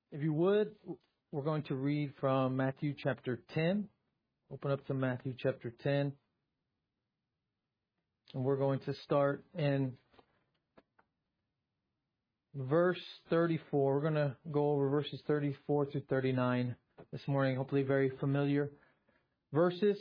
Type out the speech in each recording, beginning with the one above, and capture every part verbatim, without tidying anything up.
If you would, we're going to read from Matthew chapter ten. Open up to Matthew chapter ten. And we're going to start in verse thirty-four. We're going to go over verses thirty-four through thirty-nine this morning. Hopefully very familiar verses.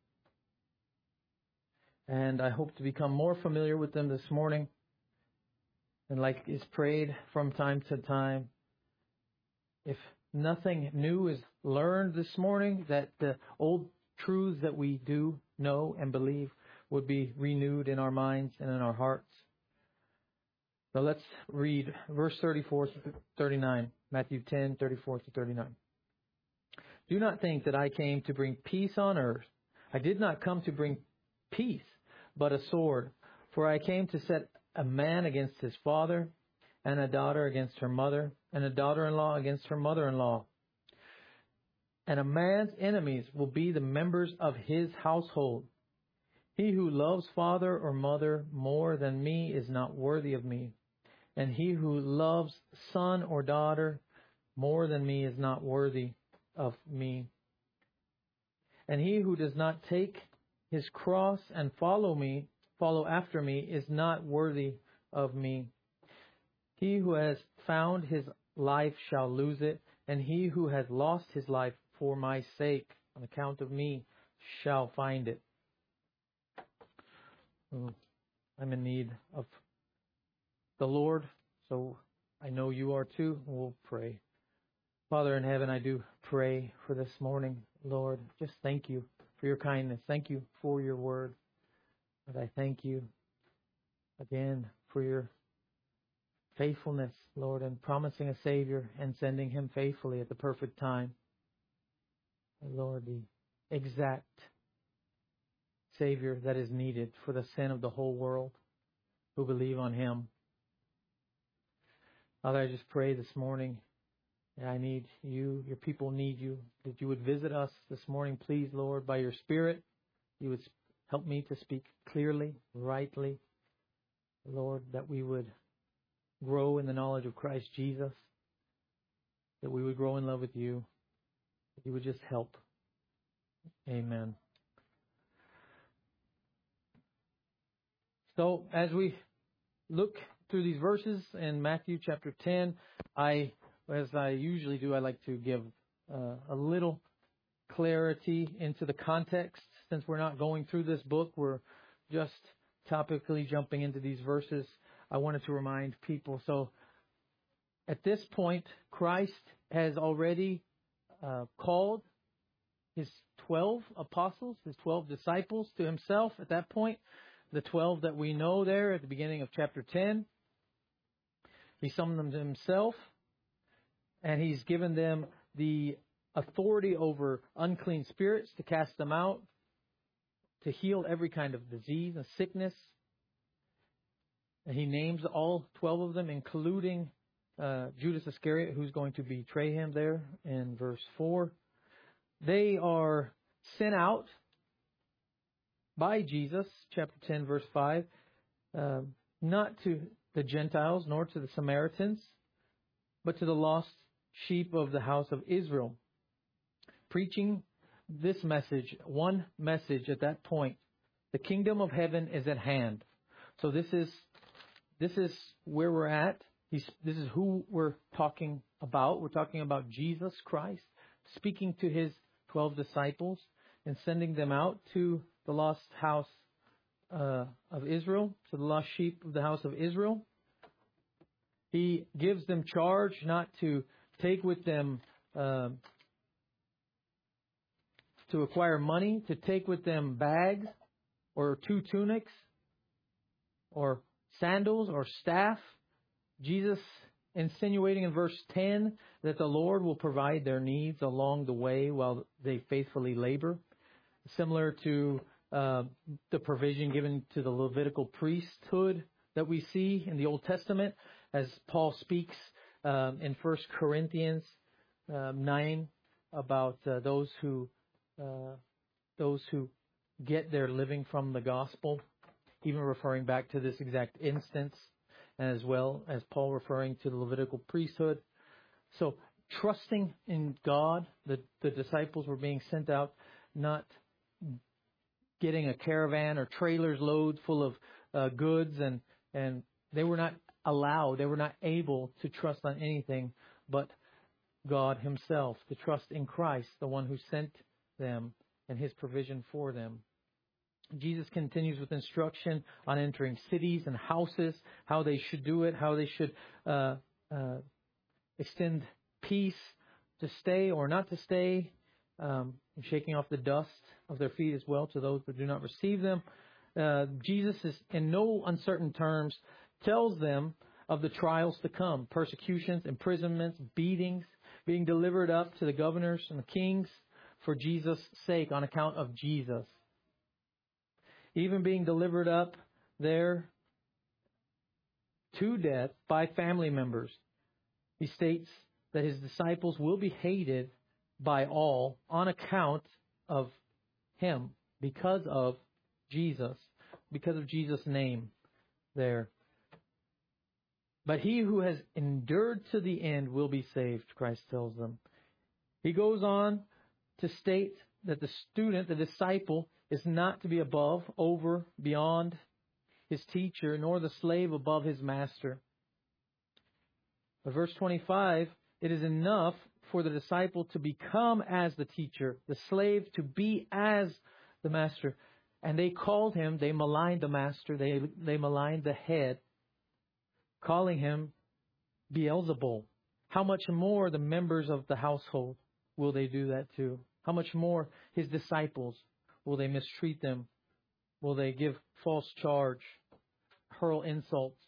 And I hope to become more familiar with them this morning. And like is prayed from time to time, if nothing new is learned this morning, that the old truths that we do know and believe would be renewed in our minds and in our hearts. So let's read verse thirty-four to thirty-nine, Matthew ten, thirty-four to thirty-nine. Do not think that I came to bring peace on earth. I did not come to bring peace, but a sword. For I came to set a man against his father, and a daughter against her mother, and a daughter-in-law against her mother-in-law. And a man's enemies will be the members of his household. He who loves father or mother more than me is not worthy of me. And he who loves son or daughter more than me is not worthy of me. And he who does not take his cross and follow me, follow after me, is not worthy of me. He who has found his life shall lose it, and he who has lost his life for my sake, on account of me, shall find it. I'm in need of the Lord, so I know you are too. We'll pray. Father in heaven, I do pray for this morning, Lord. Just thank you for your kindness. Thank you for your word. But I thank you again for your faithfulness, Lord, in promising a Savior and sending him faithfully at the perfect time. Lord, the exact Savior that is needed for the sin of the whole world who believe on him. Father, I just pray this morning that I need you, your people need you, that you would visit us this morning, please, Lord, by your Spirit. You would help me to speak clearly, rightly, Lord, that we would grow in the knowledge of Christ Jesus, that we would grow in love with you, that you would just help. Amen. So as we look through these verses in Matthew chapter ten, I, as I usually do, I like to give uh, a little clarity into the context. Since we're not going through this book, we're just topically jumping into these verses. I wanted to remind people. So at this point, Christ has already uh, called his twelve apostles, his twelve disciples to himself at that point. The twelve that we know there at the beginning of chapter ten. He summoned them to himself, and he's given them the authority over unclean spirits to cast them out, to heal every kind of disease and sickness. And he names all twelve of them, including uh, Judas Iscariot, who's going to betray him there in verse four. They are sent out by Jesus, chapter ten, verse five, uh, not to the Gentiles nor to the Samaritans, but to the lost sheep of the house of Israel. Preaching this message, one message at that point: the kingdom of heaven is at hand. So this is this is where we're at. He's, this is who we're talking about. We're talking about Jesus Christ speaking to his twelve disciples and sending them out to the lost house uh, of Israel, to the lost sheep of the house of Israel. He gives them charge not to take with them uh, to acquire money, to take with them bags or two tunics or sandals or staff. Jesus insinuating in verse ten that the Lord will provide their needs along the way while they faithfully labor. Similar to uh, the provision given to the Levitical priesthood that we see in the Old Testament, as Paul speaks um, in First Corinthians um, nine about uh, those who uh, those who get their living from the gospel, even referring back to this exact instance, as well as Paul referring to the Levitical priesthood. So trusting in God. The, the disciples were being sent out, not getting a caravan or trailers load full of uh, goods, and, and they were not allowed, they were not able to trust on anything but God Himself, to trust in Christ, the one who sent them and His provision for them. Jesus continues with instruction on entering cities and houses, how they should do it, how they should uh, uh, extend peace, to stay or not to stay, um, and shaking off the dust of their feet as well to those that do not receive them. Uh, Jesus is in no uncertain terms tells them of the trials to come, persecutions, imprisonments, beatings, being delivered up to the governors and the kings for Jesus' sake, on account of Jesus. Even being delivered up there to death by family members. He states that His disciples will be hated by all on account of Him, because of Jesus, because of Jesus' name there. But he who has endured to the end will be saved, Christ tells them. He goes on to state that the student, the disciple, is not to be above, over, beyond his teacher, nor the slave above his master. But verse twenty-five, it is enough for the disciple to become as the teacher, the slave to be as the master. And they called him, they maligned the master, they, they maligned the head, calling him Beelzebul. How much more the members of the household will they do that to? How much more his disciples will they mistreat them? Will they give false charge, hurl insults,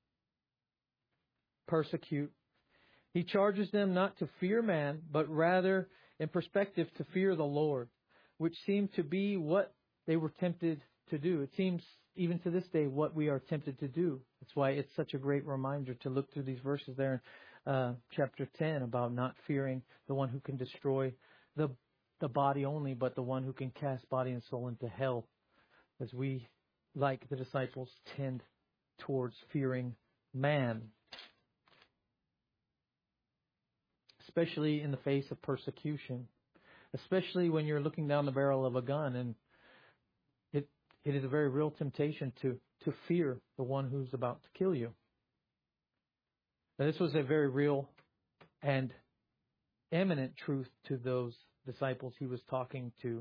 persecute? He charges them not to fear man, but rather, in perspective, to fear the Lord, which seemed to be what they were tempted to do. It seems even to this day what we are tempted to do. That's why it's such a great reminder to look through these verses there in uh, chapter ten about not fearing the one who can destroy the the body only, but the one who can cast body and soul into hell, as we, like the disciples, tend towards fearing man, especially in the face of persecution, especially when you're looking down the barrel of a gun, and it it is a very real temptation to to fear the one who's about to kill you. Now, this was a very real and eminent truth to those disciples he was talking to.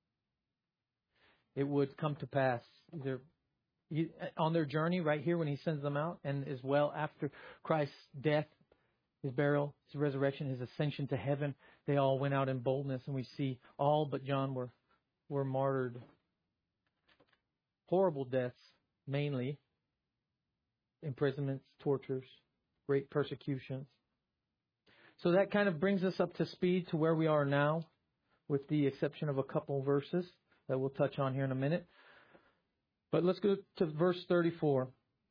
It would come to pass either on their journey right here when he sends them out, and as well after Christ's death, his burial, his resurrection, his ascension to heaven. They all went out in boldness, and we see all but John were were martyred. Horrible deaths, mainly imprisonments, tortures, great persecutions. So that kind of brings us up to speed to where we are now, with the exception of a couple verses that we'll touch on here in a minute. But let's go to verse thirty-four.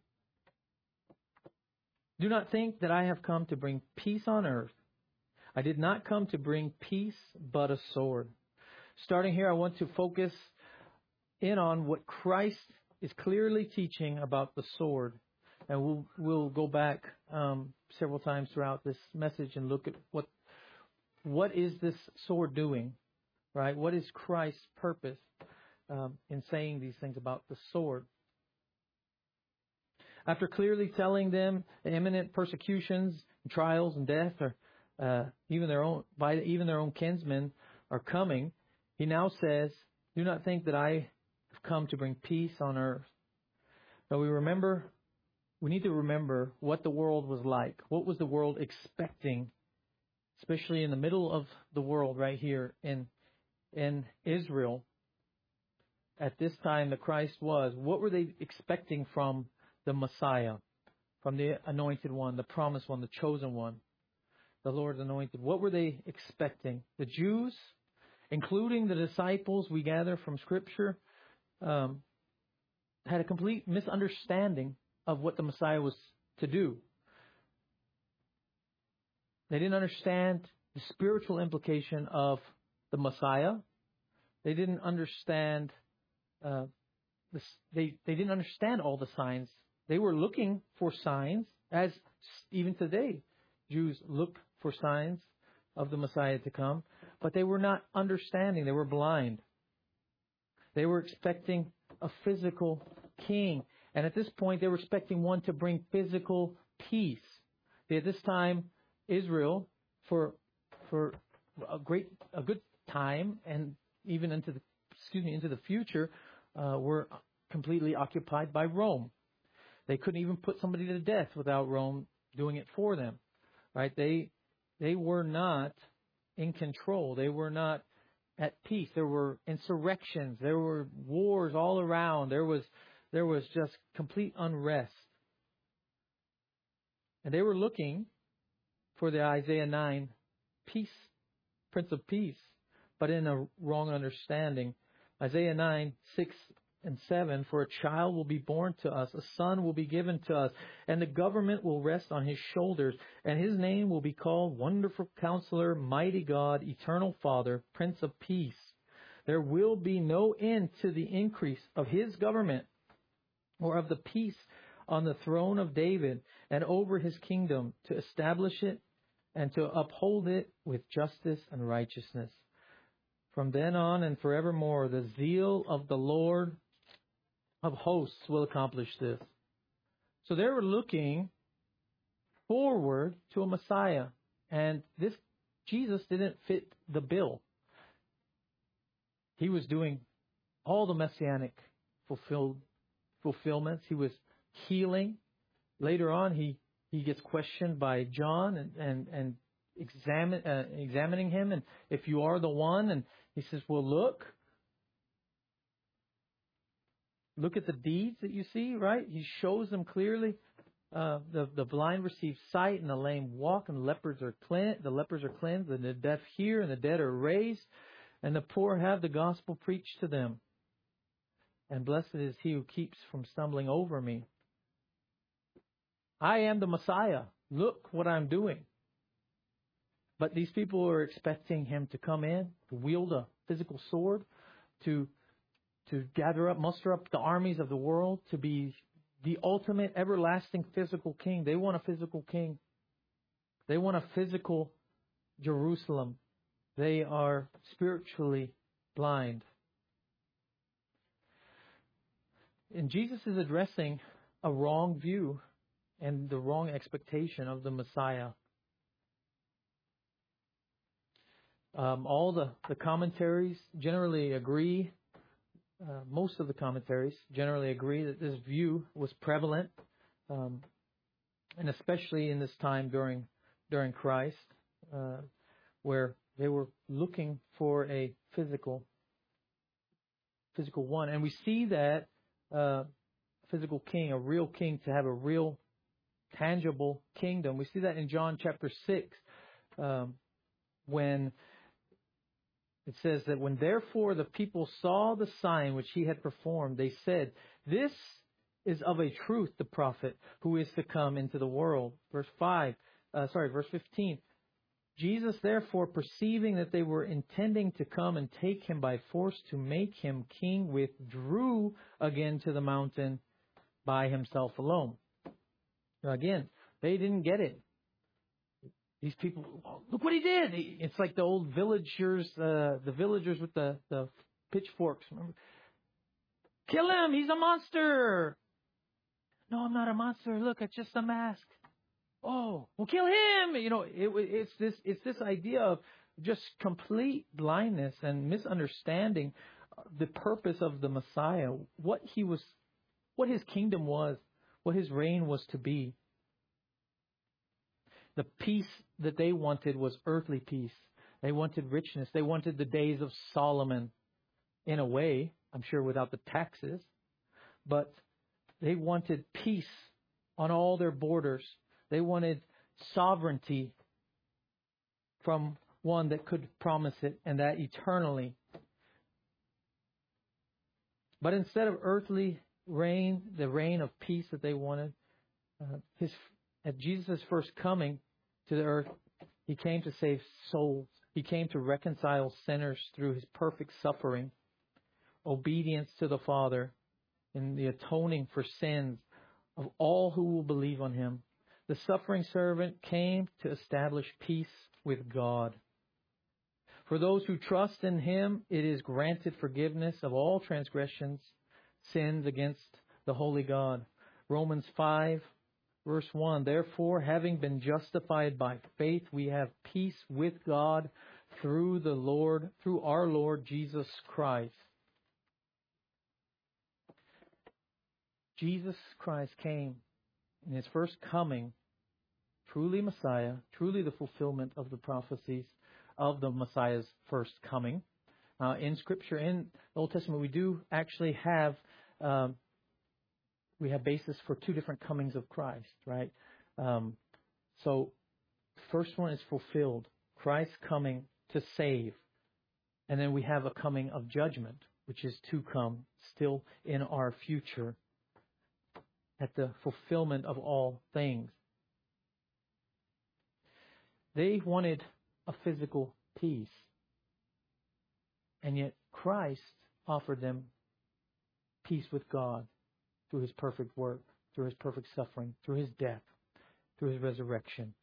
Do not think that I have come to bring peace on earth. I did not come to bring peace, but a sword. Starting here, I want to focus in on what Christ is clearly teaching about the sword. And we'll, we'll go back um, several times throughout this message and look at what what is this sword doing, right? What is Christ's purpose um, in saying these things about the sword? After clearly telling them the imminent persecutions, and trials, and death, or uh, even their own by even their own kinsmen are coming, he now says, "Do not think that I have come to bring peace on earth." Now we remember, we need to remember what the world was like. What was the world expecting, especially in the middle of the world, right here in in Israel at this time that Christ was? What were they expecting from the Messiah, from the anointed one, the promised one, the chosen one, the Lord's anointed? What were they expecting? The Jews, including the disciples, we gather from Scripture, um, had a complete misunderstanding of what the Messiah was to do. They didn't understand the spiritual implication of the Messiah. They didn't understand. Uh, this, they they didn't understand all the signs. They were looking for signs, as even today, Jews look for signs. of the Messiah to come, but they were not understanding. They were blind. They were expecting a physical king. And at this point, they were expecting one to bring physical peace. At this time, Israel, for for a great, a good time, and even into the excuse me into the future, uh, were completely occupied by Rome. They couldn't even put somebody to death without Rome doing it for them. Right? They they were not in control. They were not at peace. There were insurrections. There were wars all around. There was there was just complete unrest. And they were looking for the Isaiah nine peace, Prince of Peace, but in a wrong understanding. Isaiah nine, six and seven, for a child will be born to us, a son will be given to us, and the government will rest on his shoulders, and his name will be called Wonderful Counselor, Mighty God, Eternal Father, Prince of Peace. There will be no end to the increase of his government or of the peace on the throne of David and over his kingdom, to establish it and to uphold it with justice and righteousness. From then on and forevermore, the zeal of the Lord of hosts will accomplish this. So they were looking forward to a Messiah. And this Jesus didn't fit the bill. He was doing all the messianic fulfilled fulfillments. He was healing. Later on, he, he gets questioned by John and, and, and examine, uh, examining him. And if you are the one, and he says, well, look. Look at the deeds that you see, right? He shows them clearly. Uh, the, the blind receive sight, and the lame walk, and the lepers are cleansed, the lepers are cleansed, and the deaf hear, and the dead are raised, and the poor have the gospel preached to them. And blessed is he who keeps from stumbling over me. I am the Messiah. Look what I'm doing. But these people are expecting him to come in, to wield a physical sword, to to gather up, muster up the armies of the world, to be the ultimate, everlasting physical king. They want a physical king. They want a physical Jerusalem. They are spiritually blind. And Jesus is addressing a wrong view and the wrong expectation of the Messiah. Um, all the, the commentaries generally agree, uh, most of the commentaries generally agree that this view was prevalent, um, and especially in this time during during Christ, uh, where they were looking for a physical physical one. And we see that uh, physical king, a real king, to have a real tangible kingdom. We see that in John chapter six, um, when it says that when therefore the people saw the sign which he had performed, they said, this is of a truth the prophet who is to come into the world. Verse five, uh, sorry, verse fifteen. Jesus therefore, perceiving that they were intending to come and take him by force to make him king, withdrew again to the mountain by himself alone. Now again, they didn't get it. These people, oh, look what he did. It's like the old villagers, uh, the villagers with the, the pitchforks. Remember? Kill him. He's a monster. No, I'm not a monster. Look, it's just a mask. Oh, well, kill him. You know, it, it's this, it's this idea of just complete blindness and misunderstanding the purpose of the Messiah, what he was, what his kingdom was, what his reign was to be. The peace that they wanted was earthly peace. They wanted richness. They wanted the days of Solomon, in a way, I'm sure without the taxes. But they wanted peace on all their borders. They wanted sovereignty from one that could promise it, and that eternally. But instead of earthly reign, the reign of peace that they wanted, uh, his At Jesus' first coming to the earth, he came to save souls. He came to reconcile sinners through his perfect suffering, obedience to the Father, and the atoning for sins of all who will believe on him. The suffering servant came to establish peace with God. For those who trust in Him, it is granted forgiveness of all transgressions, sins against the holy God. Romans five, verse one. Therefore, having been justified by faith, we have peace with God through the Lord, through our Lord Jesus Christ. Jesus Christ came in His first coming, truly Messiah, truly the fulfillment of the prophecies of the Messiah's first coming. Uh, in Scripture, in the Old Testament, we do actually have um, we have basis for two different comings of Christ, right? Um, so, the first one is fulfilled, Christ coming to save, and then we have a coming of judgment, which is to come still in our future, at the fulfillment of all things. They wanted a physical peace, and yet Christ offered them peace with God through His perfect work, through His perfect suffering, through His death, through His resurrection.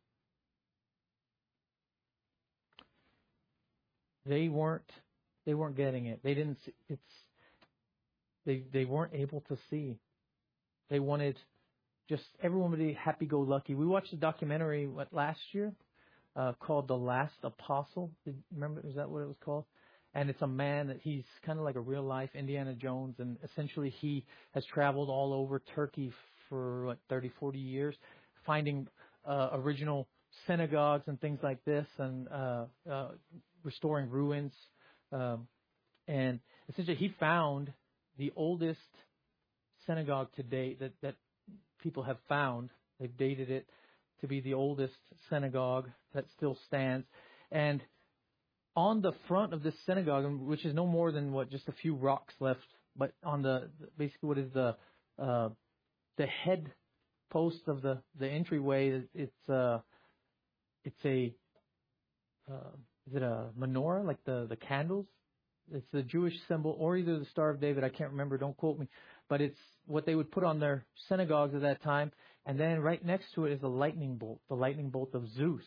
They weren't they weren't getting it. They didn't see, it's they they weren't able to see. They wanted just everyone to be happy-go-lucky. We watched a documentary what last year uh, called The Last Apostle. Did, remember, is that what it was called? And it's a man that he's kind of like a real-life Indiana Jones, and essentially he has traveled all over Turkey for what thirty, forty years, finding uh, original synagogues and things like this, and uh, uh, restoring ruins. Um, and essentially, he found the oldest synagogue to date that, that people have found. They've dated it to be the oldest synagogue that still stands. And on the front of this synagogue, which is no more than what just a few rocks left, but on the basically what is the uh, the head post of the, the entryway, it's uh it's a uh, is it a menorah, like the the candles? It's the Jewish symbol, or either the Star of David. I can't remember. Don't quote me. But it's what they would put on their synagogues at that time. And then right next to it is a lightning bolt, the lightning bolt of Zeus.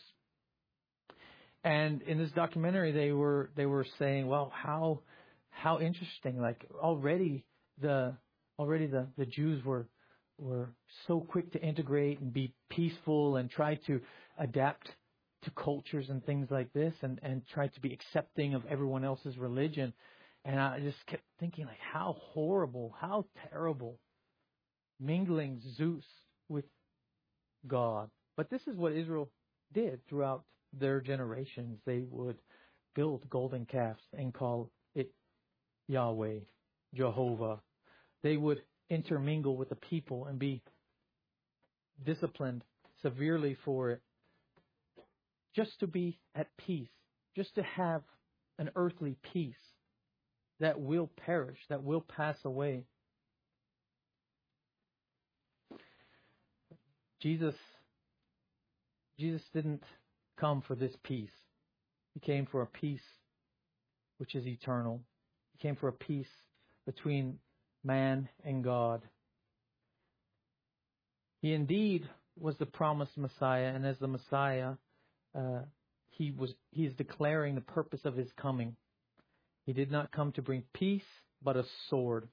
And in this documentary, they were they were saying, well, how how interesting! Like already the already the, the Jews were were so quick to integrate and be peaceful and try to adapt to cultures and things like this, and, and try to be accepting of everyone else's religion. And I just kept thinking, like, how horrible, how terrible, mingling Zeus with God. But this is what Israel did throughout their generations. They would build golden calves and call it Yahweh, Jehovah. They would intermingle with the people and be disciplined severely for it, just to be at peace, just to have an earthly peace that will perish, that will pass away. Jesus, Jesus didn't come for this peace. He came for a peace which is eternal. He came for a peace between man and God. He indeed was the promised Messiah, and as the Messiah, uh, he was he is declaring the purpose of His coming. He did not come to bring peace, but a sword.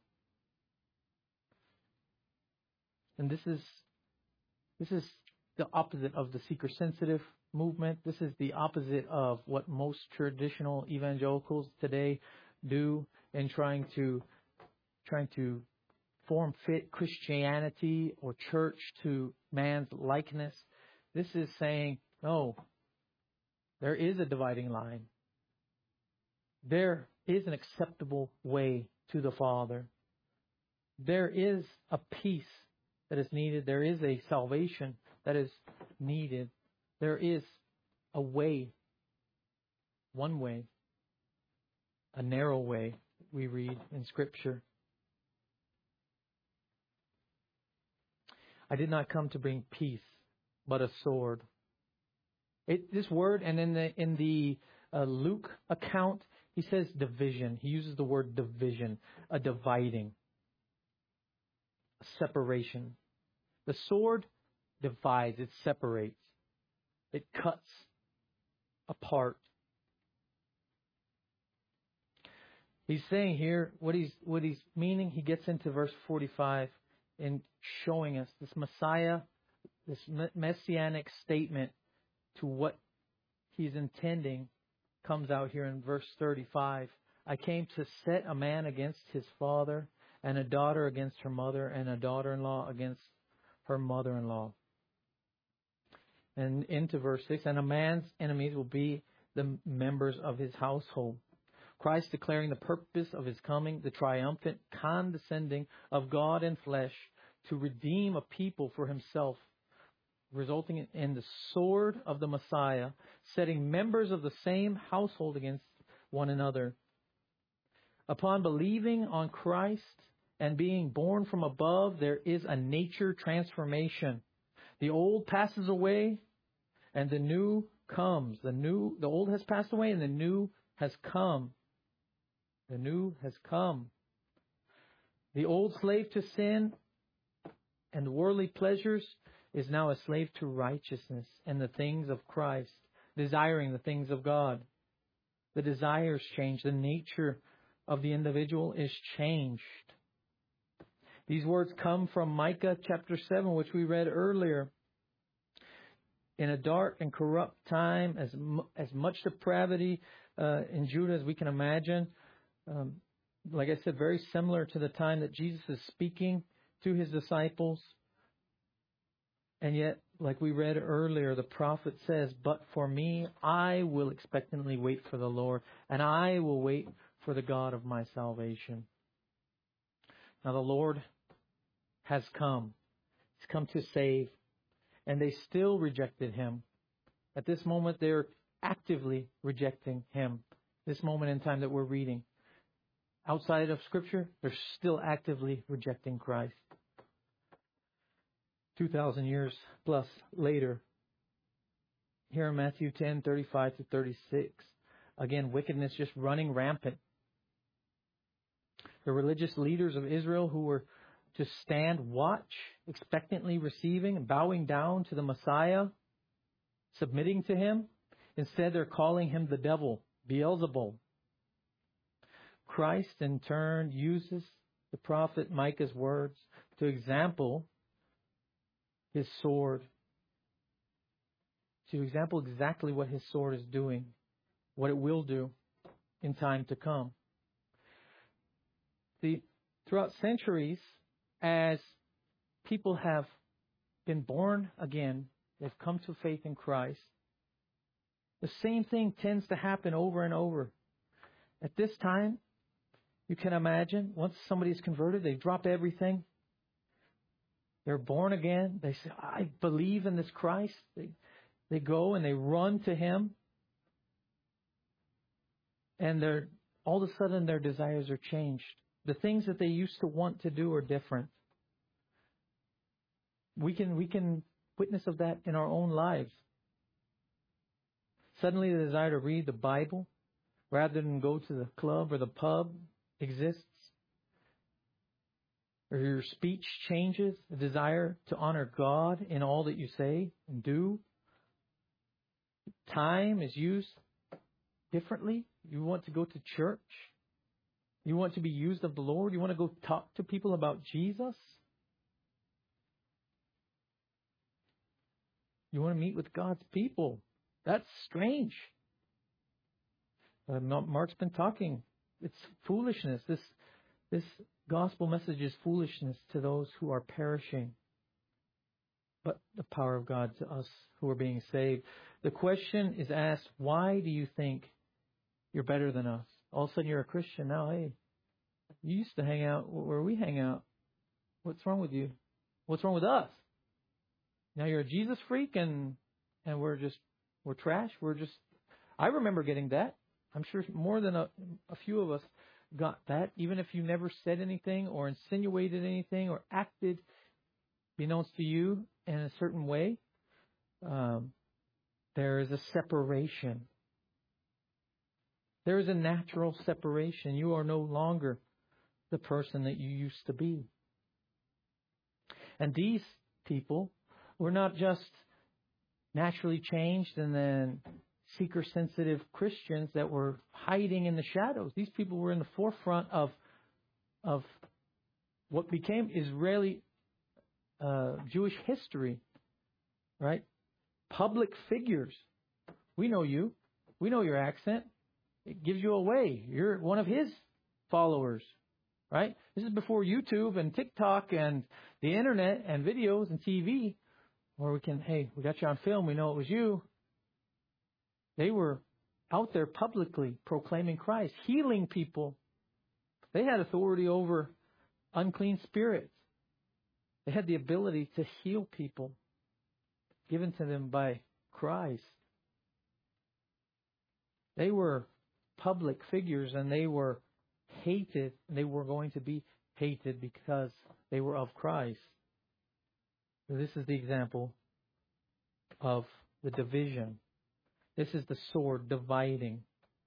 And this is this is the opposite of the seeker-sensitive movement. This is the opposite of what most traditional evangelicals today do in trying to trying to form fit Christianity or church to man's likeness. This is saying, no, there is a dividing line. There is an acceptable way to the Father. There is a peace that is needed. There is a salvation that is needed. There is a way, one way, a narrow way, we read in Scripture. I did not come to bring peace, but a sword. It, this word, and in the in the uh, Luke account, he says division. He uses the word division, a dividing, a separation. The sword divides, it separates, it cuts apart. He's saying here what he's what he's meaning. He gets into verse forty-five in showing us this Messiah, this messianic statement to what he's intending comes out here in verse thirty-five. I came to set a man against his father, and a daughter against her mother, and a daughter-in-law against her mother-in-law. And into verse six, and a man's enemies will be the members of his household. Christ declaring the purpose of his coming, the triumphant condescending of God in flesh to redeem a people for himself, resulting in the sword of the Messiah, setting members of the same household against one another. Upon believing on Christ and being born from above, there is a nature transformation. The old passes away and the new comes. The new, the old has passed away and the new has come. The new has come. The old slave to sin and worldly pleasures is now a slave to righteousness and the things of Christ, desiring the things of God. The desires change. The nature of the individual is changed. These words come from Micah chapter seven, which we read earlier. In a dark and corrupt time, as as much depravity uh, in Judah as we can imagine, um, like I said, very similar to the time that Jesus is speaking to his disciples. And yet, like we read earlier, the prophet says, "But for me, I will expectantly wait for the Lord, and I will wait for the God of my salvation." Now the Lord has come. He's come to save. And they still rejected him. At this moment, they're actively rejecting him. This moment in time that we're reading. Outside of Scripture, they're still actively rejecting Christ. Two thousand years plus later, here in Matthew ten, thirty-five to thirty-six, again, wickedness just running rampant. The religious leaders of Israel who were to stand watch, expectantly receiving and bowing down to the Messiah, submitting to him. Instead, they're calling him the devil, Beelzebul. Christ, in turn, uses the prophet Micah's words to example his sword, to example exactly what his sword is doing, what it will do in time to come. The, throughout centuries, as people have been born again, they've come to faith in Christ, the same thing tends to happen over and over. At this time, you can imagine, once somebody's converted, they drop everything. They're born again. They say, I believe in this Christ. They, they go and they run to him. And they're, all of a sudden their desires are changed. The things that they used to want to do are different. We can we can witness of that in our own lives. Suddenly the desire to read the Bible rather than go to the club or the pub exists. Or your speech changes, the desire to honor God in all that you say and do. Time is used differently. You want to go to church. You want to be used of the Lord. You want to go talk to people about Jesus. You want to meet with God's people. That's strange. Uh, Mark's been talking. It's foolishness. This, this gospel message is foolishness to those who are perishing, but the power of God to us who are being saved. The question is asked, why do you think you're better than us? All of a sudden you're a Christian now. Hey, you used to hang out where we hang out. What's wrong with you? What's wrong with us? Now you're a Jesus freak and and we're just, we're trash. We're just, I remember getting that. I'm sure more than a, a few of us got that. Even if you never said anything or insinuated anything or acted beknownst to you in a certain way, um, there is a separation. There is a natural separation. You are no longer the person that you used to be. And these people We're not just naturally changed and then seeker-sensitive Christians that were hiding in the shadows. These people were in the forefront of of what became Israeli uh, Jewish history, right? Public figures. We know you. We know your accent. It gives you away. You're one of his followers, right? This is before YouTube and TikTok and the internet and videos and T V, where we can, hey, we got you on film. We know it was you. They were out there publicly proclaiming Christ, healing people. They had authority over unclean spirits. They had the ability to heal people given to them by Christ. They were public figures and they were hated. They were going to be hated because they were of Christ. So this is the example of the division. This is the sword dividing.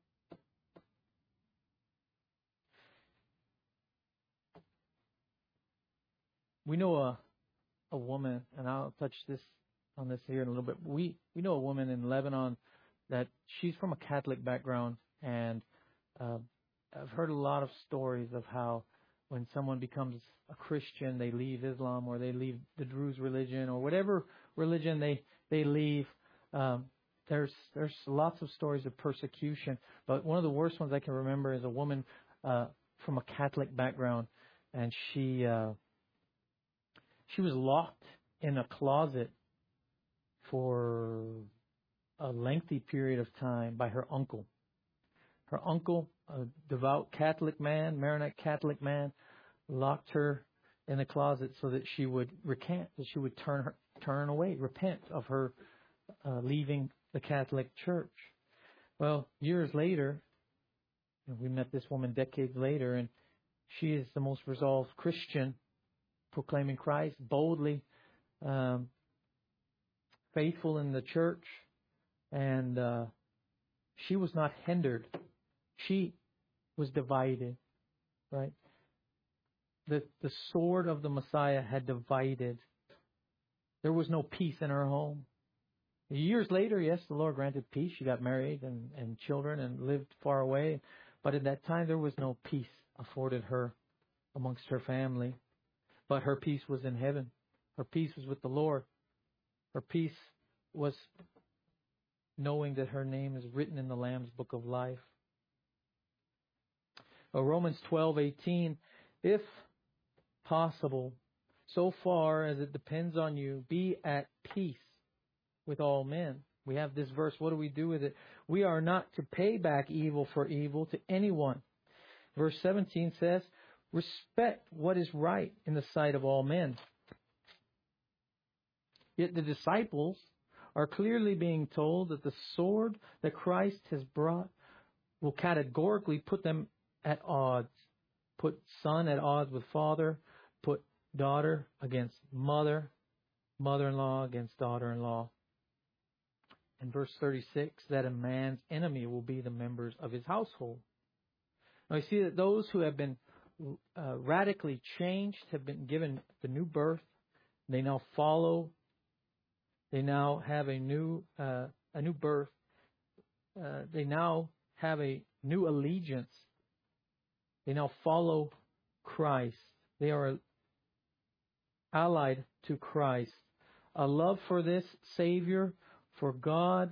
We know a a woman, and I'll touch this on this here in a little bit. We we know a woman in Lebanon that she's from a Catholic background, and uh, I've heard a lot of stories of how when someone becomes a Christian, they leave Islam or they leave the Druze religion or whatever religion they they leave. Um, there's there's lots of stories of persecution, but one of the worst ones I can remember is a woman uh, from a Catholic background, and she. Uh, She was locked in a closet for a lengthy period of time by her uncle. Her uncle, a devout Catholic man, Maronite Catholic man, locked her in a closet so that she would recant, that she would turn her, turn away, repent of her uh, leaving the Catholic Church. Well, years later, we met this woman decades later, and she is the most resolved Christian, proclaiming Christ boldly, um, faithful in the church, and uh, she was not hindered. She was divided, right? The the sword of the Messiah had divided. There was no peace in her home. Years later, yes, the Lord granted peace. She got married and, and children and lived far away. But at that time, there was no peace afforded her amongst her family. But her peace was in heaven. Her peace was with the Lord. Her peace was knowing that her name is written in the Lamb's Book of Life. Well, Romans twelve eighteen, if possible, so far as it depends on you, be at peace with all men. We have this verse. What do we do with it? We are not to pay back evil for evil to anyone. Verse seventeen says, respect what is right in the sight of all men. Yet the disciples are clearly being told that the sword that Christ has brought will categorically put them at odds. Put son at odds with father. Put daughter against mother. Mother-in-law against daughter-in-law. In verse thirty-six, that a man's enemy will be the members of his household. Now we see that those who have been uh, radically changed have been given the new birth. They now follow. They now have a new uh, a new birth. Uh, they now have a new allegiance. They now follow Christ. They are allied to Christ. A love for this Savior, for God.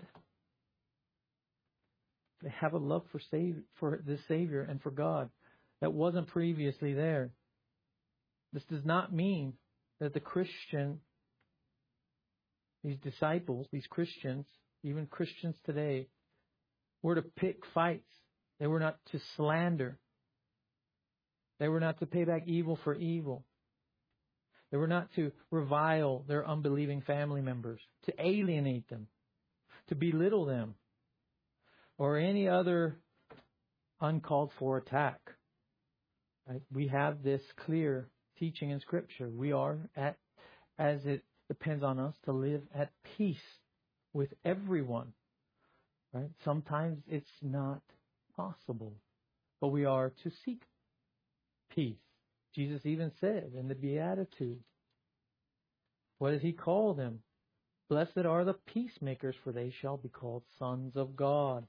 They have a love for Savior, for this Savior and for God that wasn't previously there. This does not mean that the Christian, these disciples, these Christians, even Christians today, were to pick fights. They were not to slander. They were not to pay back evil for evil. They were not to revile their unbelieving family members, to alienate them, to belittle them, or any other uncalled for attack. Right? We have this clear teaching in Scripture. We are, at, as it depends on us, to live at peace with everyone. Right? Sometimes it's not possible, but we are to seek peace. Jesus even said in the Beatitudes, what did he call them? Blessed are the peacemakers, for they shall be called sons of God.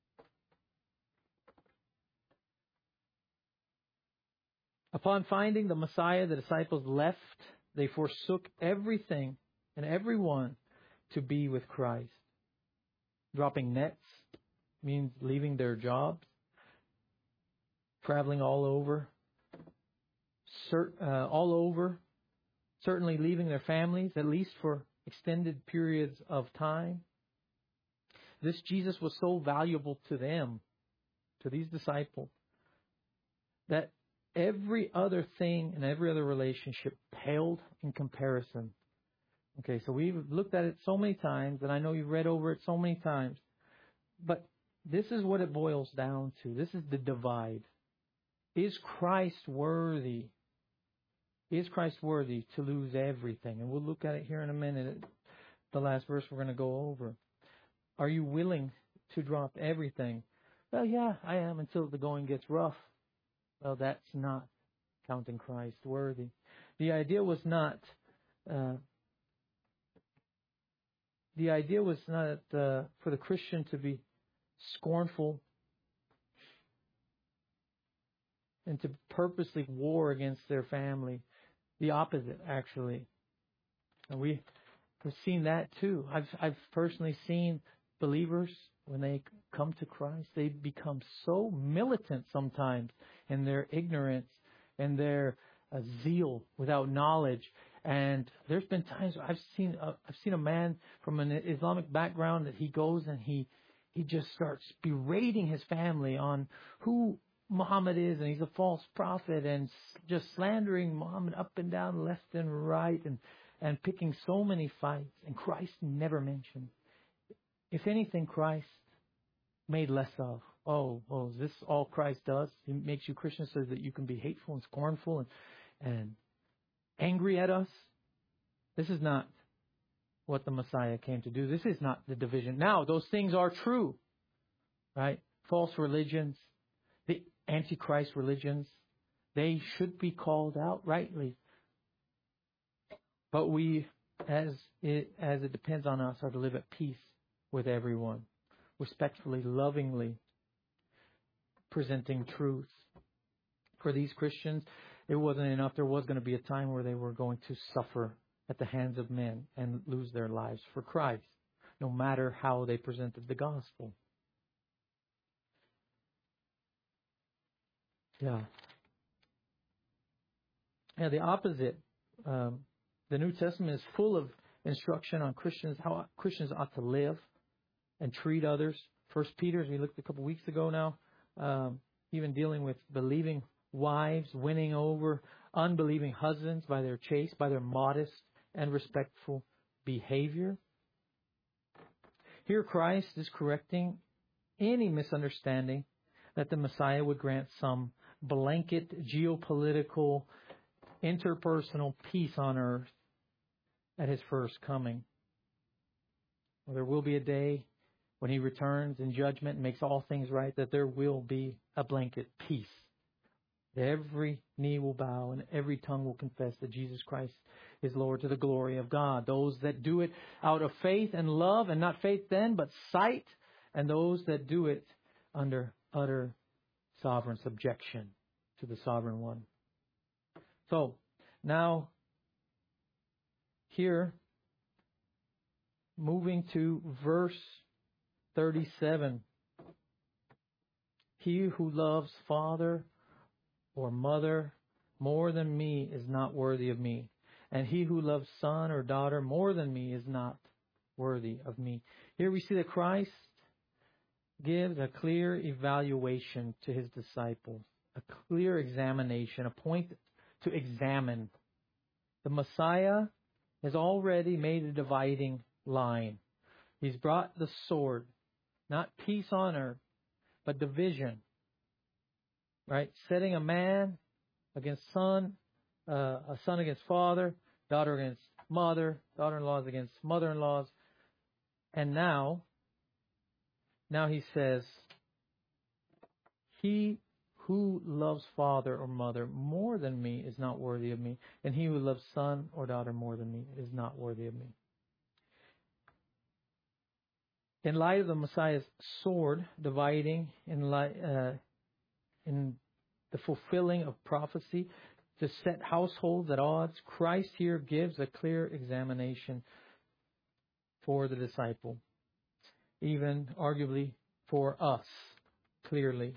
Upon finding the Messiah, the disciples left. They forsook everything and everyone to be with Christ. Dropping nets means leaving their jobs, traveling all over, cert, uh, all over, certainly leaving their families, at least for extended periods of time. This Jesus was so valuable to them, to these disciples, that every other thing and every other relationship paled in comparison. Okay, so we've looked at it so many times, and I know you've read over it so many times. But this is what it boils down to. This is the divide. Is Christ worthy? Is Christ worthy to lose everything? And we'll look at it here in a minute. The last verse we're going to go over. Are you willing to drop everything? Well, yeah, I am until the going gets rough. Well, that's not counting Christ worthy. The idea was not. Uh, the idea was not uh, for the Christian to be scornful and to purposely war against their family. The opposite, actually. And we have seen that too. I've I've personally seen believers, when they come to Christ, they become so militant sometimes in their ignorance and their uh, zeal without knowledge. And there's been times I've seen uh, I've seen a man from an Islamic background that he goes and he he just starts berating his family on who Muhammad is, and he's a false prophet, and just slandering Muhammad up and down, left and right, and and picking so many fights. And Christ never mentioned. If anything, Christ made less of. Oh, oh, is this all Christ does? He makes you Christians so that you can be hateful and scornful and, and angry at us. This is not what the Messiah came to do. This is not the division. Now, those things are true, right? False religions, the Antichrist religions, they should be called out rightly. But we, as it, as it depends on us, are to live at peace with everyone, respectfully, lovingly, presenting truth. For these Christians, it wasn't enough. There was going to be a time where they were going to suffer at the hands of men and lose their lives for Christ, no matter how they presented the gospel. Yeah. Yeah, the opposite. Um, the New Testament is full of instruction on Christians, how Christians ought to live and treat others. First Peter, as we looked a couple weeks ago now, um, even dealing with believing wives, winning over unbelieving husbands by their chaste, by their modest and respectful behavior. Here Christ is correcting any misunderstanding that the Messiah would grant some blanket geopolitical, interpersonal peace on earth at his first coming. Well, there will be a day when he returns in judgment and makes all things right, that there will be a blanket peace. Every knee will bow and every tongue will confess that Jesus Christ is Lord, to the glory of God. Those that do it out of faith and love, and not faith then, but sight, and those that do it under utter sovereign subjection to the sovereign one. So, now, here, moving to verse thirty-seven. He who loves father or mother more than me is not worthy of me. And he who loves son or daughter more than me is not worthy of me. Here we see that Christ gives a clear evaluation to his disciples, a clear examination, a point to examine. The Messiah has already made a dividing line. He's brought the sword, not peace on earth, but division. Right? Setting a man against son, uh, a son against father, daughter against mother, daughter-in-laws against mother-in-laws. And now, now he says, he who loves father or mother more than me is not worthy of me, and he who loves son or daughter more than me is not worthy of me. in light of the Messiah's sword dividing, in, light, uh, in the fulfilling of prophecy, to set households at odds, Christ here gives a clear examination for the disciple, even arguably for us, clearly.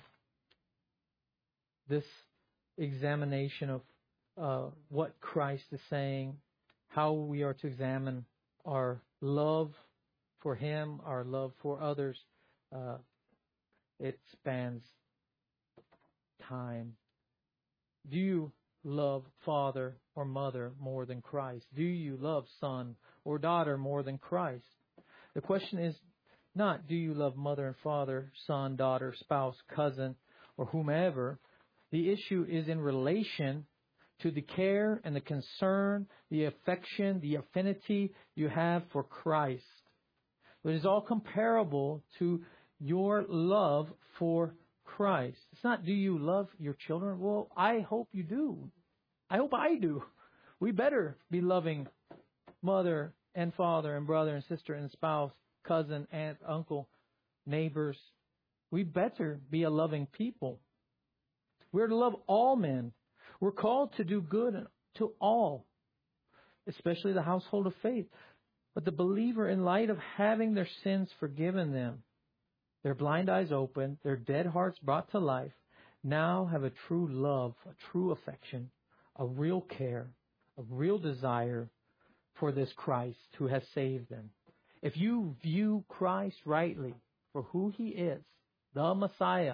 This examination of uh, what Christ is saying, how we are to examine our love for Him, our love for others, uh, it spans time. Do you love father or mother more than Christ? Do you love son or daughter more than Christ? The question is not, do you love mother and father, son, daughter, spouse, cousin, or whomever? The issue is in relation to the care and the concern, the affection, the affinity you have for Christ. It is all comparable to your love for Christ. It's not, do you love your children? Well, I hope you do. I hope I do. We better be loving mother and father and brother and sister and spouse, cousin, aunt, uncle, neighbors. We better be a loving people. We're to love all men. We're called to do good to all, especially the household of faith. But the believer, in light of having their sins forgiven them, their blind eyes opened, their dead hearts brought to life, now have a true love, a true affection, a real care, a real desire for this Christ who has saved them. If you view Christ rightly for who He is, the Messiah,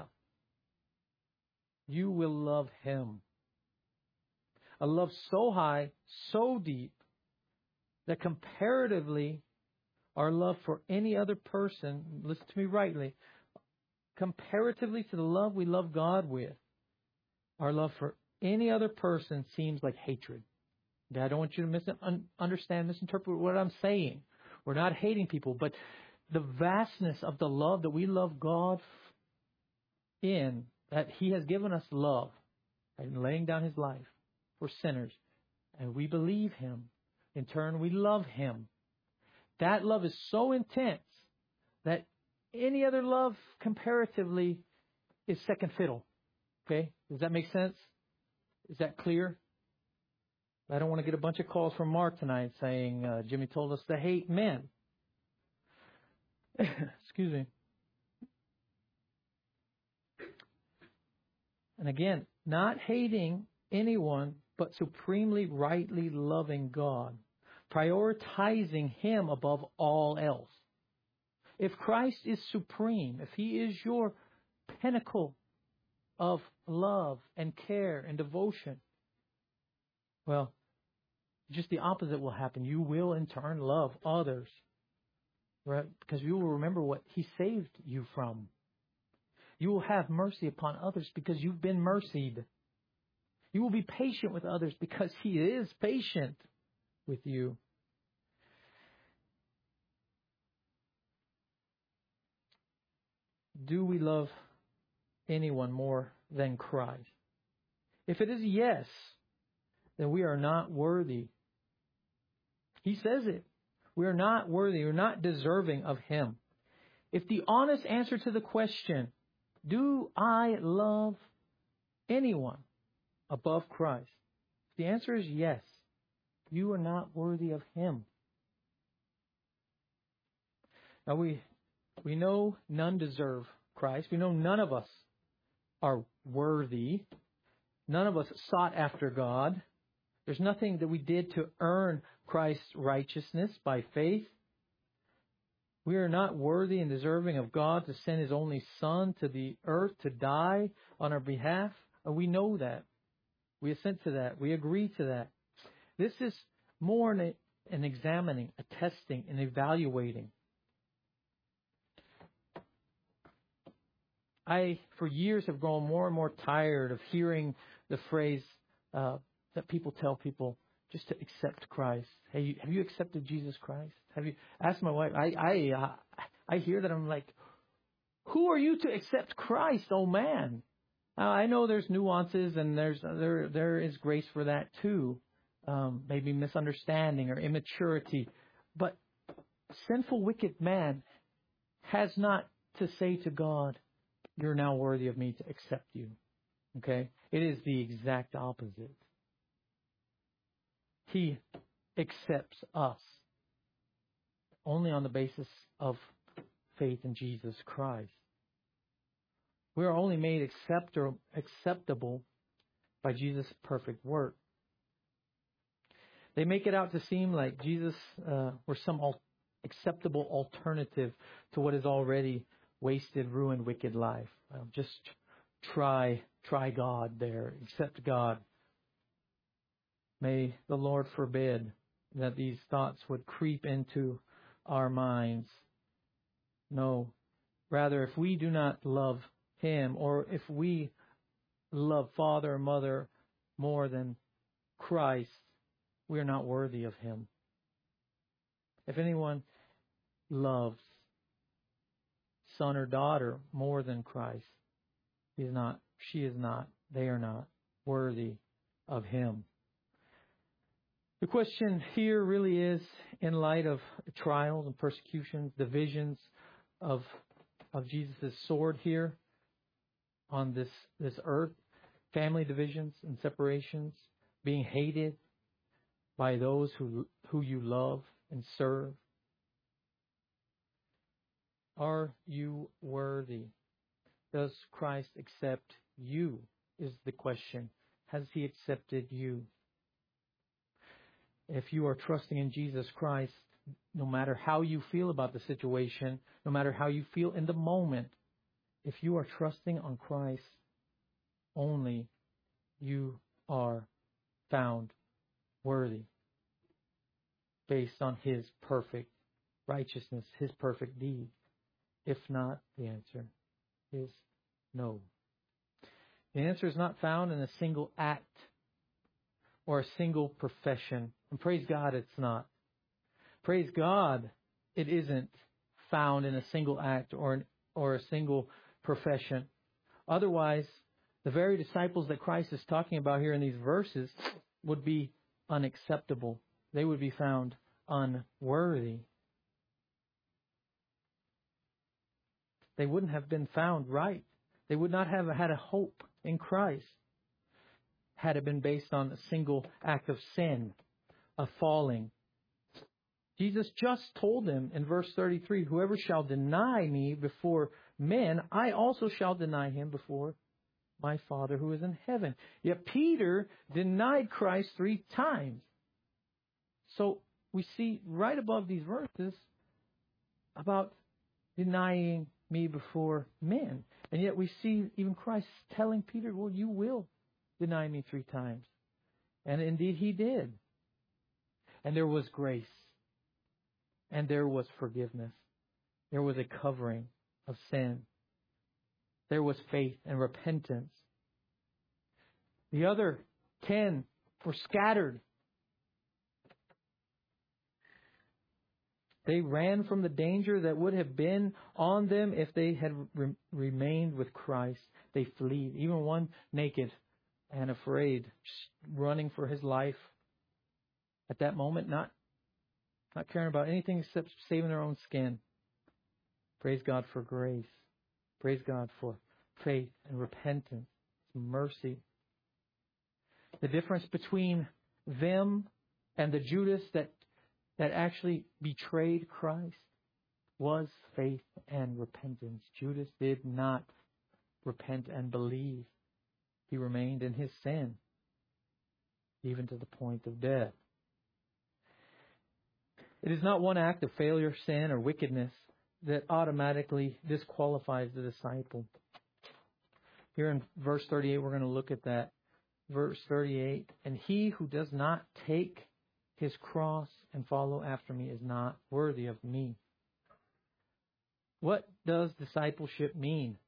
you will love Him. A love so high, so deep, that comparatively, our love for any other person, listen to me rightly, comparatively to the love we love God with, our love for any other person seems like hatred. Okay, I don't want you to misunderstand, misinterpret what I'm saying. We're not hating people, but the vastness of the love that we love God in, that He has given us love, right, in laying down His life for sinners, and we believe Him. In turn, we love Him. That love is so intense that any other love comparatively is second fiddle. Okay? Does that make sense? Is that clear? I don't want to get a bunch of calls from Mark tonight saying uh, Jimmy told us to hate men. Excuse me. And again, not hating anyone, but supremely rightly loving God, prioritizing Him above all else. If Christ is supreme, if He is your pinnacle of love and care and devotion, well, just the opposite will happen. You will in turn love others, right? Because you will remember what He saved you from. You will have mercy upon others because you've been mercied. You will be patient with others because He is patient with you. Do we love anyone more than Christ? If it is yes, then we are not worthy. He says it. We are not worthy. We're not deserving of Him. If the honest answer to the question, do I love anyone above Christ? The answer is yes. You are not worthy of Him. Now we we know none deserve Christ. We know none of us are worthy. None of us sought after God. There's nothing that we did to earn Christ's righteousness by faith. We are not worthy and deserving of God to send His only Son to the earth to die on our behalf. And we know that. We assent to that. We agree to that. This is more an, an examining, a testing, an evaluating. I, for years, have grown more and more tired of hearing the phrase uh, that people tell people just to accept Christ. Hey, have you accepted Jesus Christ? Have you? Ask my wife. I I uh, I hear that. I'm like, who are you to accept Christ? Oh man! Now, I know there's nuances and there's there there is grace for that too. Um, maybe misunderstanding or immaturity, but sinful, wicked man has not to say to God, you're now worthy of me to accept you. Okay? It is the exact opposite. He accepts us only on the basis of faith in Jesus Christ. We are only made accept or acceptable by Jesus' perfect work. They make it out to seem like Jesus uh, were some al- acceptable alternative to what is already wasted, ruined, wicked life. Uh, just try, try God there. Accept God. May the Lord forbid that these thoughts would creep into our minds. No. Rather, if we do not love Him, or if we love father or mother more than Christ, we are not worthy of Him. If anyone loves son or daughter more than Christ, he is not, she is not, they are not worthy of Him. The question here really is, in light of trials and persecutions, divisions of of Jesus' sword here on this, this earth, family divisions and separations, being hated by those who who you love and serve. Are you worthy? Does Christ accept you? Is the question. Has He accepted you? If you are trusting in Jesus Christ, no matter how you feel about the situation, no matter how you feel in the moment, if you are trusting on Christ only, you are found worthy based on His perfect righteousness, His perfect deed. If not, the answer is no. The answer is not found in a single act or a single profession. And praise God, it's not. Praise God, it isn't found in a single act or an, or a single profession. Otherwise, the very disciples that Christ is talking about here in these verses would be unacceptable. They would be found unworthy. They wouldn't have been found right. They would not have had a hope in Christ had it been based on a single act of sin, of falling. Jesus just told them in verse thirty-three, whoever shall deny me before men, I also shall deny him before my Father who is in heaven. Yet Peter denied Christ three times. So we see right above these verses about denying me before men. And yet we see even Christ telling Peter, well, you will deny me three times. And indeed he did. And there was grace. And there was forgiveness. There was a covering of sin. There was faith and repentance. The other ten were scattered. They ran from the danger that would have been on them if they had re- remained with Christ. They fled, even one naked and afraid, running for his life. At that moment, not, not caring about anything except saving their own skin. Praise God for grace. Praise God for faith and repentance, mercy. The difference between them and the Judas that that actually betrayed Christ was faith and repentance. Judas did not repent and believe. He remained in his sin, even to the point of death. It is not one act of failure, sin, or wickedness that automatically disqualifies the disciple. Here in verse thirty-eight, we're going to look at that. Verse thirty-eight, and he who does not take his cross and follow after me is not worthy of me. What does discipleship mean?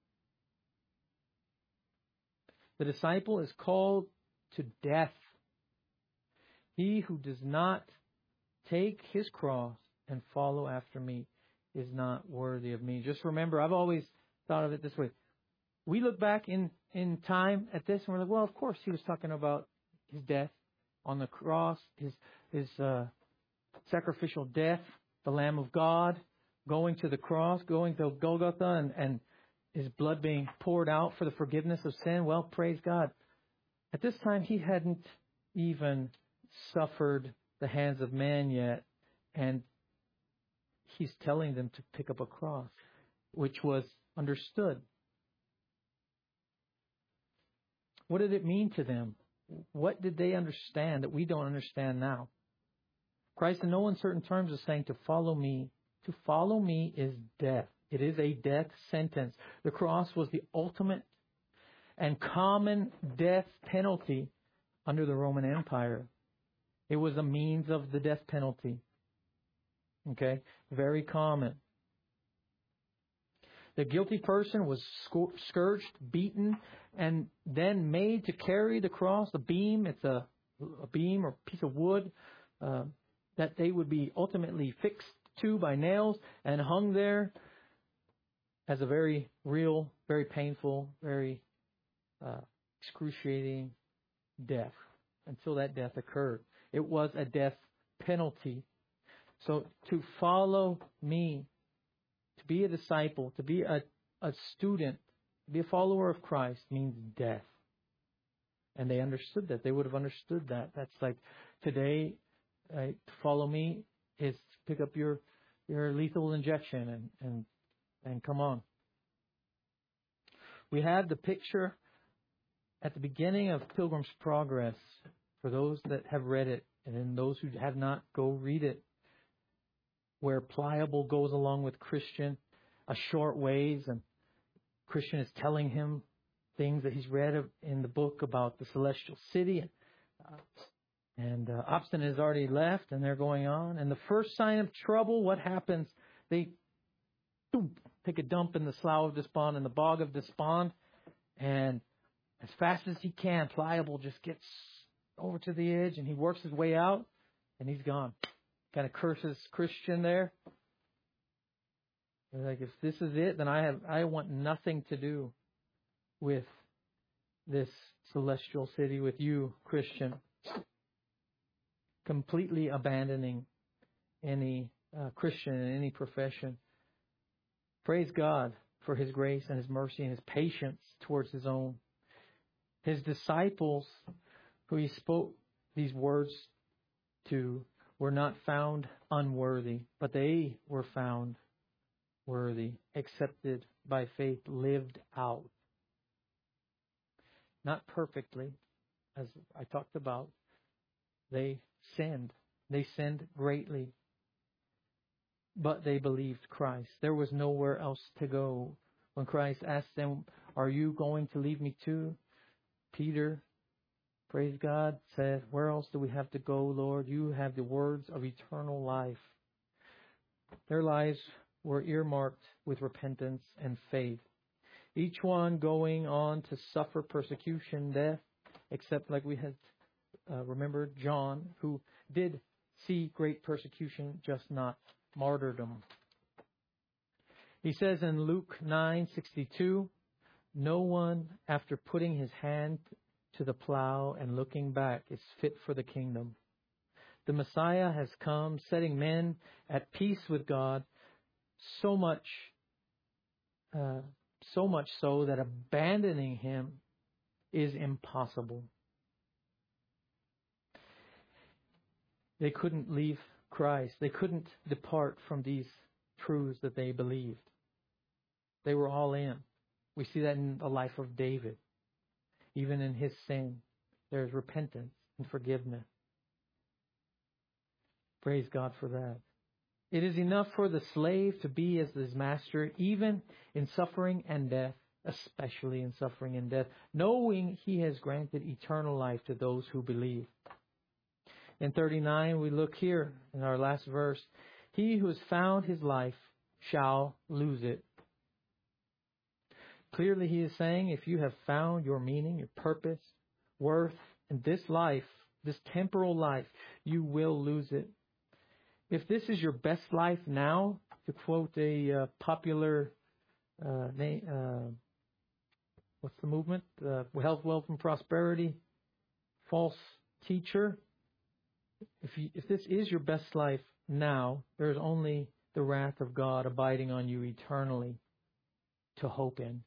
The disciple is called to death. He who does not take his cross and follow after me is not worthy of me. Just remember, I've always thought of it this way. We look back in, in time at this and we're like, well, of course he was talking about his death on the cross, his his uh, sacrificial death, the Lamb of God, going to the cross, going to Golgotha, and, and his blood being poured out for the forgiveness of sin. Well, praise God. At this time, he hadn't even suffered the hands of man yet, and he's telling them to pick up a cross, which was understood. What did it mean to them? What did they understand that we don't understand now? Christ, in no uncertain terms, is saying to follow me. To follow me is death. It is a death sentence. The cross was the ultimate and common death penalty under the Roman Empire. It was a means of the death penalty. Okay? Very common. The guilty person was scourged, beaten, and then made to carry the cross, the beam. It's a, a beam or piece of wood uh, that they would be ultimately fixed to by nails and hung there as a very real, very painful, very uh, excruciating death until that death occurred. It was a death penalty. So to follow me, to be a disciple, to be a, a student, to be a follower of Christ means death. And they understood that. They would have understood that. That's like today, uh, to follow me is to pick up your your lethal injection and, and, and come on. We have the picture at the beginning of Pilgrim's Progress. For those that have read it, and then those who have not, go read it. Where Pliable goes along with Christian a short ways, and Christian is telling him things that he's read in the book about the celestial city. Uh, and uh, Obstinate has already left, and they're going on. And the first sign of trouble, what happens? They boom, take a dump in the Slough of Despond, in the Bog of Despond, and as fast as he can, Pliable just gets over to the edge, and he works his way out, and he's gone. Kind of curses Christian there. They're like, if this is it, then I have I want nothing to do with this celestial city, with you, Christian. Completely abandoning any uh, Christian in any profession. Praise God for His grace and His mercy and His patience towards His own. His disciples, who He spoke these words to, were not found unworthy, but they were found worthy, accepted by faith, lived out. Not perfectly, as I talked about. They sinned. They sinned greatly. But they believed Christ. There was nowhere else to go. When Christ asked them, "Are you going to leave me too?" Peter, praise God, said, "Where else do we have to go, Lord? You have the words of eternal life." Their lives were earmarked with repentance and faith. Each one going on to suffer persecution, death, except like we had uh, remembered John, who did see great persecution, just not martyrdom. He says in Luke nine sixty-two, "No one, after putting his hand to the plow and looking back, is fit for the kingdom." The Messiah has come, setting men at peace with God, so much, uh, so much so that abandoning Him is impossible. They couldn't leave Christ. They couldn't depart from these truths that they believed. They were all in. We see that in the life of David. Even in his sin, there's repentance and forgiveness. Praise God for that. It is enough for the slave to be as his master, even in suffering and death, especially in suffering and death, knowing He has granted eternal life to those who believe. In thirty-nine, we look here in our last verse. "He who has found his life shall lose it." Clearly, He is saying, if you have found your meaning, your purpose, worth in this life, this temporal life, you will lose it. If this is your best life now, to quote a uh, popular, uh, name, uh, what's the movement? Uh, Health, Wealth, and Prosperity, false teacher. If you, if this is your best life now, there's only the wrath of God abiding on you eternally to hope in.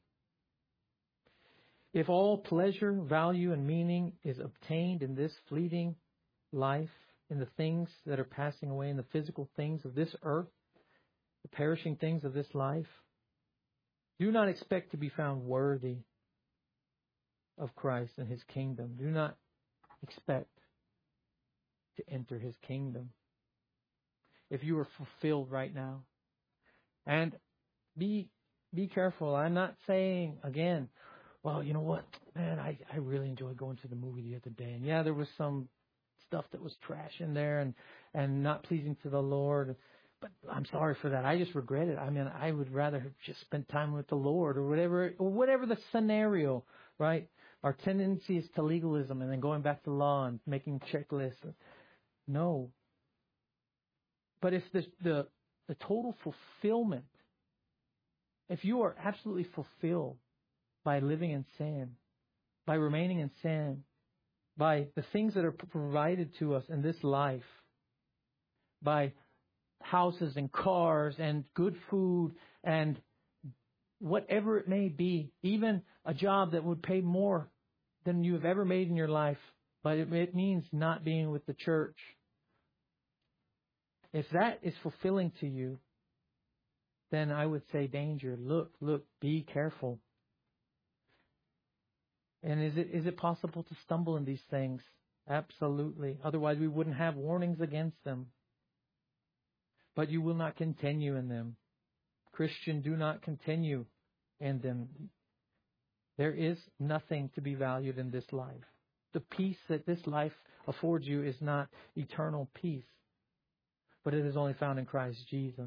If all pleasure, value, and meaning is obtained in this fleeting life, in the things that are passing away, in the physical things of this earth, the perishing things of this life, do not expect to be found worthy of Christ and His kingdom. Do not expect to enter His kingdom. If you are fulfilled right now, and be be careful. I'm not saying, again, well, you know what, man, I, I really enjoyed going to the movie the other day. And yeah, there was some stuff that was trash in there and, and not pleasing to the Lord. But I'm sorry for that. I just regret it. I mean, I would rather have just spent time with the Lord or whatever, or whatever the scenario, right? Our tendency is to legalism and then going back to law and making checklists. No. But if the, the, the total fulfillment, if you are absolutely fulfilled by living in sin, by remaining in sin, by the things that are provided to us in this life, by houses and cars and good food and whatever it may be, even a job that would pay more than you have ever made in your life, but it, it means not being with the church. If that is fulfilling to you, then I would say danger. Look, look, be careful. And is it is it possible to stumble in these things? Absolutely. Otherwise, we wouldn't have warnings against them. But you will not continue in them. Christian, do not continue in them. There is nothing to be valued in this life. The peace that this life affords you is not eternal peace, but it is only found in Christ Jesus.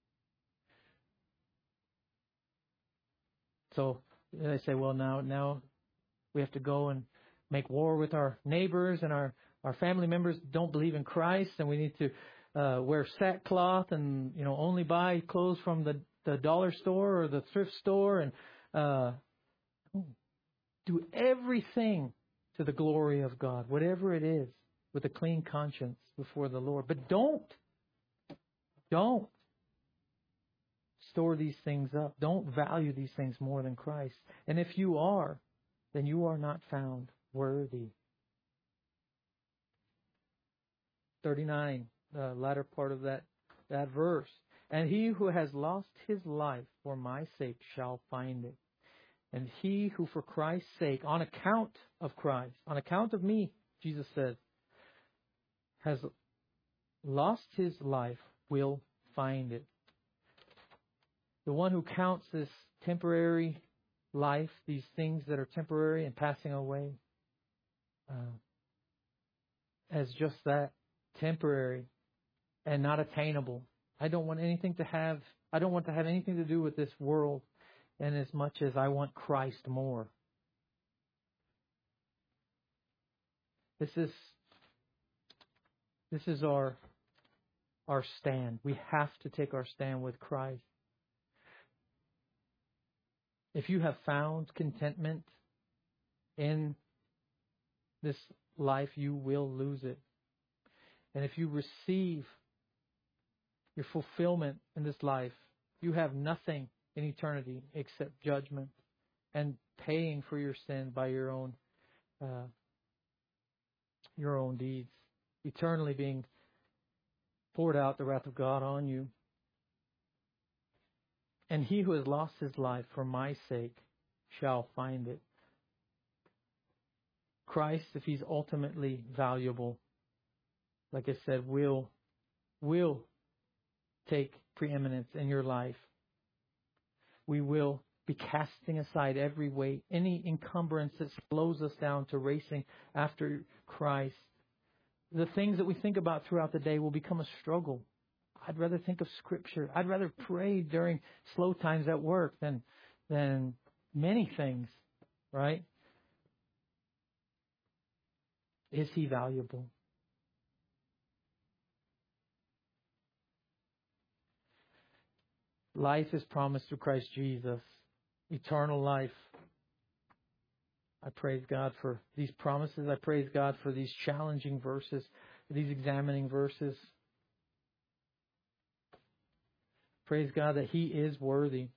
So they say, well, now, now we have to go and make war with our neighbors, and our, our family members don't believe in Christ, and we need to uh, wear sackcloth and, you know, only buy clothes from the, the dollar store or the thrift store, and uh, do everything to the glory of God, whatever it is, with a clean conscience before the Lord. But don't, don't store these things up. Don't value these things more than Christ. And if you are, then you are not found worthy. thirty-nine, the latter part of that, that verse. And he who has lost his life for my sake shall find it. And he who for Christ's sake, on account of Christ, on account of me, Jesus said, has lost his life will find it. The one who counts this temporary life, these things that are temporary and passing away, uh, as just that, temporary and not attainable. I don't want anything to have, I don't want to have anything to do with this world, in as much as I want Christ more. This is, this is our, our stand. We have to take our stand with Christ. If you have found contentment in this life, you will lose it. And if you receive your fulfillment in this life, you have nothing in eternity except judgment and paying for your sin by your own uh, your own deeds, eternally being poured out the wrath of God on you. And he who has lost his life for my sake shall find it. Christ, if he's ultimately valuable, like I said, will, will take preeminence in your life. We will be casting aside every weight, any encumbrance that slows us down to racing after Christ. The things that we think about throughout the day will become a struggle. I'd rather think of Scripture. I'd rather pray during slow times at work than than many things, right? Is he valuable? Life is promised through Christ Jesus. Eternal life. I praise God for these promises. I praise God for these challenging verses, these examining verses. Praise God that He is worthy.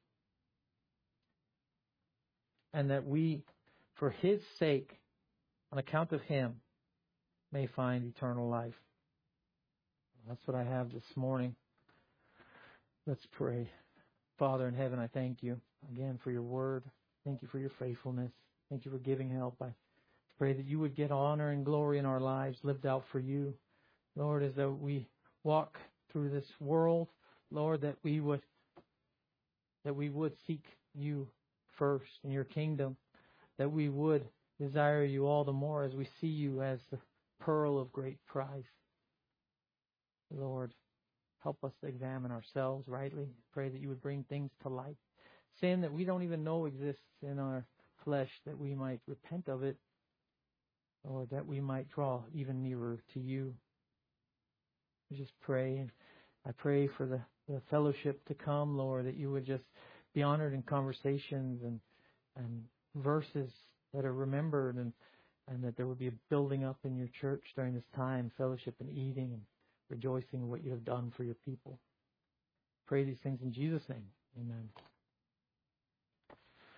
And that we, for His sake, on account of Him, may find eternal life. That's what I have this morning. Let's pray. Father in heaven, I thank You again for Your word. Thank You for Your faithfulness. Thank You for giving help. I pray that You would get honor and glory in our lives lived out for You. Lord, as though we walk through this world, Lord, that we would that we would seek You first in Your kingdom, that we would desire You all the more as we see You as the pearl of great price. Lord, help us to examine ourselves rightly. Pray that You would bring things to light. Sin that we don't even know exists in our flesh, that we might repent of it, or that we might draw even nearer to You. We just pray, and I pray for the, the fellowship to come, Lord, that You would just be honored in conversations and and verses that are remembered, and, and that there would be a building up in Your church during this time, fellowship and eating and rejoicing in what You have done for Your people. Pray these things in Jesus' name. Amen.